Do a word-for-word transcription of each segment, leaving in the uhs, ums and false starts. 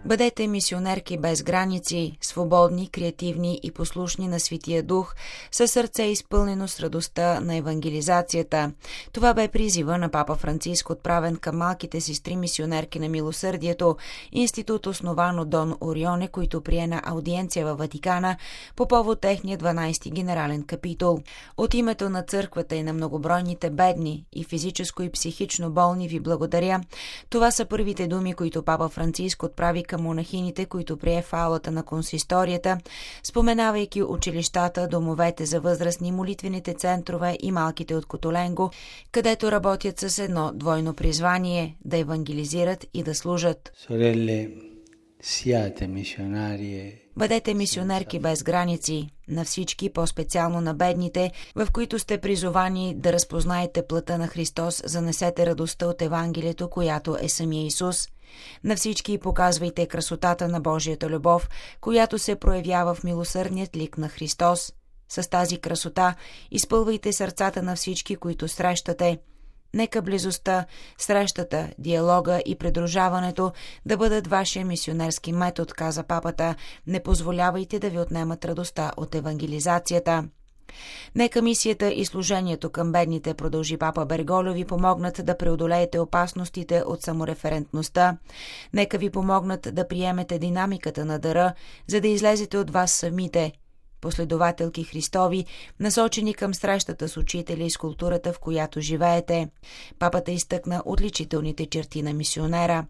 Бъдете мисионерки без граници, свободни, креативни и послушни на Светия Дух, със сърце изпълнено с радостта на евангелизацията. Това бе призива на папа Франциск, отправен към малките сестри мисионерки на милосърдието, институт основан от Дон Орионе, който прие на аудиенция във Ватикана по повод техния дванайсти генерален капитул. От името на църквата и на многобройните бедни и физическо и психично болни ви благодаря. Това са първите думи, които папа Франциск отправи към монахините, които прие в аулата на консисторията, споменавайки училищата, домовете за възрастни, молитвените центрове и малките от Котоленго, където работят с едно двойно призвание – да евангелизират и да служат. Sorelle, siate missionarie. Бъдете мисионерки без граници, на всички, по-специално на бедните, в които сте призовани да разпознаете плътта на Христос, занесете радостта от Евангелието, която е самия Исус. На всички показвайте красотата на Божията любов, която се проявява в милосърдният лик на Христос. С тази красота изпълвайте сърцата на всички, които срещате. Нека близостта, срещата, диалога и придружаването да бъдат вашия мисионерски метод, каза папата. Не позволявайте да ви отнемат радостта от евангелизацията. Нека мисията и служението към бедните, продължи папа Берголио, ви помогнат да преодолеете опасностите от самореферентността. Нека ви помогнат да приемете динамиката на дара, за да излезете от вас самите, последователки Христови, насочени към срещата с учителя и с културата, в която живеете. Папата изтъкна отличителните черти на мисионера.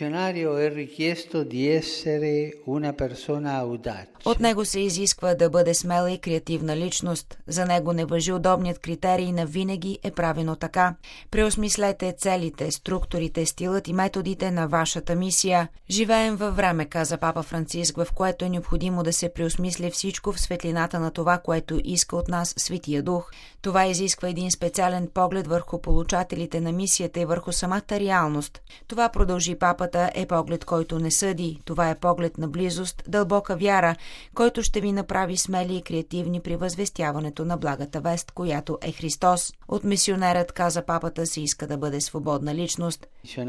От него се изисква да бъде смела и креативна личност. За него не важи удобният критерий на винаги е правено така. Преосмислете целите, структурите, стилът и методите на вашата мисия. Живеем във време, каза папа Франциск, в което е необходимо да се преосмисли всичко в светлината на това, което иска от нас Светия Дух. Това изисква един специален поглед върху получателите на мисията и върху самата реалност. Това, продължи папата, е поглед, който не съди. Това е поглед на близост, дълбока вяра, който ще ви направи смели и креативни при възвестяването на благата вест, която е Христос. От мисионерът, каза папата, се иска да бъде свободна личност.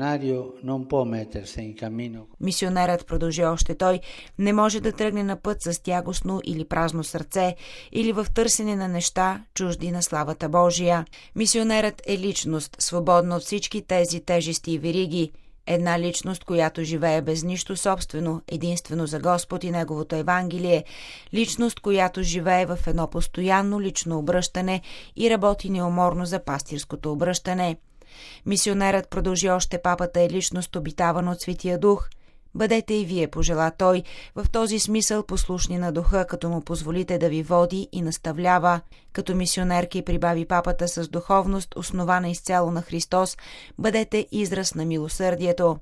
Мисионерът, продължи още той, не може да тръгне на път с тягостно или празно сърце или в търсене на неща, чужди на славата Божия. Мисионерът е личност, свободна от всички тези тежести и вериги. Една личност, която живее без нищо собствено, единствено за Господ и Неговото Евангелие. Личност, която живее в едно постоянно лично обръщане и работи неуморно за пастирското обръщане. Мисионерът, продължи още папата, е личност, обитавана от Светия Дух. Бъдете и вие, пожела той, в този смисъл послушни на Духа, като му позволите да ви води и наставлява. Като мисионерки, прибави папата, с духовност, основана изцяло на Христос, бъдете израз на милосърдието.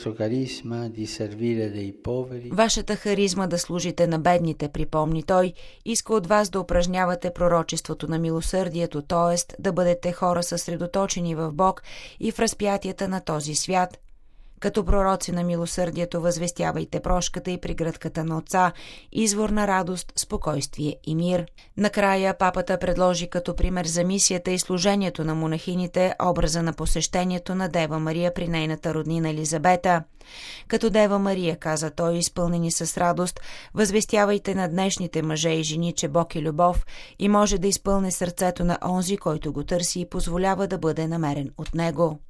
Вашата харизма да служите на бедните, припомни той, иска от вас да упражнявате пророчеството на милосърдието, т.е. да бъдете хора съсредоточени в Бог и в разпятията на този свят. Като пророци на милосърдието възвестявайте прошката и прегръдката на Отца, извор на радост, спокойствие и мир. Накрая папата предложи като пример за мисията и служението на монахините образа на посещението на Дева Мария при нейната роднина Елизабета. Като Дева Мария, каза той, изпълнени с радост, възвестявайте на днешните мъже и жени, че Бог е любов и може да изпълни сърцето на онзи, който го търси и позволява да бъде намерен от него.